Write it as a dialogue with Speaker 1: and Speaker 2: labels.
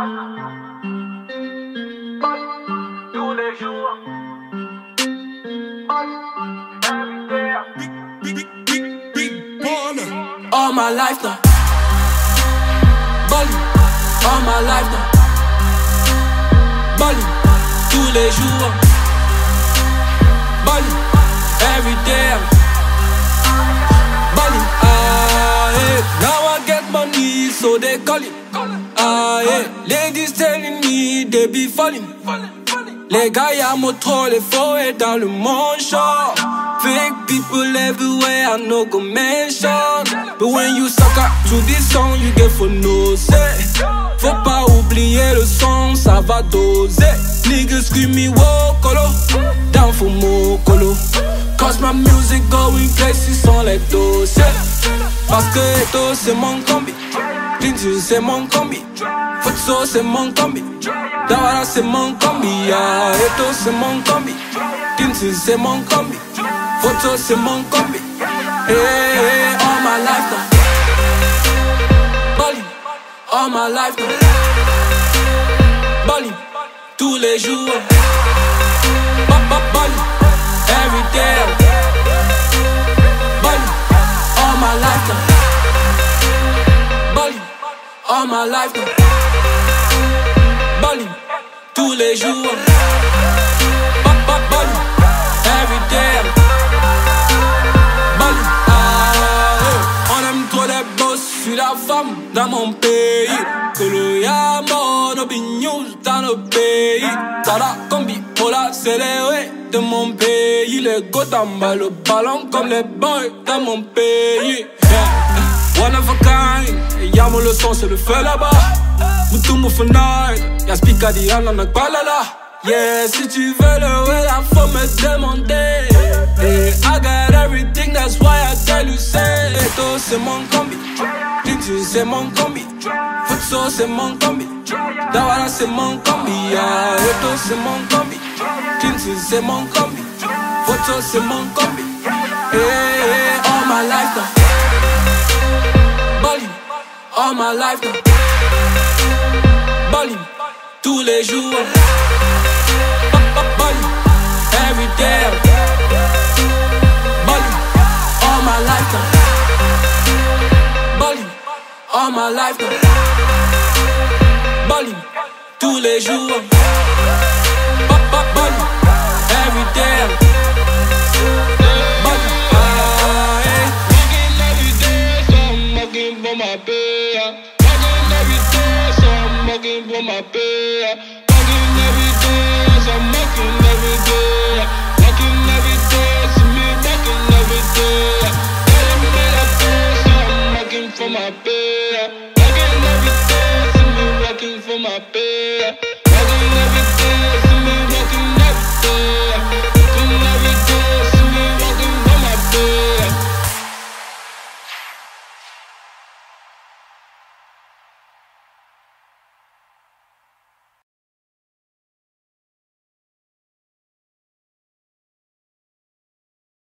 Speaker 1: Tous les jours.
Speaker 2: All my life now, Bali, all my life now, Bali, tous les jours, Bali, every day, Bali, yeah. Now I get money, so they call it, yeah. Ladies telling me they be falling. Les gars y'a mon trop, les faux et dans le manchon. Fake people everywhere, I no go mention. But when you suck up to this song, you get for no say. Faut pas oublier le son, ça va doser. Niggas screaming wow colo, down for more colo. Cause my music going places sans les dossiers. Parce que Eto c'est mon combi, Clinton c'est mon combi, Futso c'est mon combi, Dawara c'est mon combi, yeah. Eto c'est mon combi, Clinton c'est mon combi, Futso c'est mon combi. Hey, all my life now, Bali, all my life now, Bali, tous les jours, Bali, every day, Bali, all my life now, Bali, all my life now, Bali, tous les jours, Bali, every day, Bali, on aime trop les boss, je suis la femme dans mon pays. Que le yamo, no be news dans nos pays. Tada combi, pour l'accélérer de mon pays. Les gosses en bas le ballon comme les boys dans mon pays. Yeah. One of a kind, yamo le son c'est le feu là-bas. Moutoumou for night, y'a Spicadi, y'en a pas là. Yeah, si tu veux le way, la faut me demander. Hey, I got everything, that's why I tell you say. Eto c'est mon combi, Clinton c'est mon combi, Futso c'est mon combi, Dawara c'est mon combi, yeah. Eto c'est mon combi, Clinton c'est mon combi, Futso c'est mon combi. Hey, all my life now, Bali, all my life now, Bali, tous les jours, Bali, every day, Bali, all my life now, Bali, all my life now, Bali, tous les jours, Bali, every day, Bali, yeah.
Speaker 3: Working every day, so I'm working for my pay. Working every day, so I'm working for my pay. Working every day, so I'm working every day. Working every day, see me working every day. Telling me that pay, so I'm working for my pay. Working every day, see me working for my pay.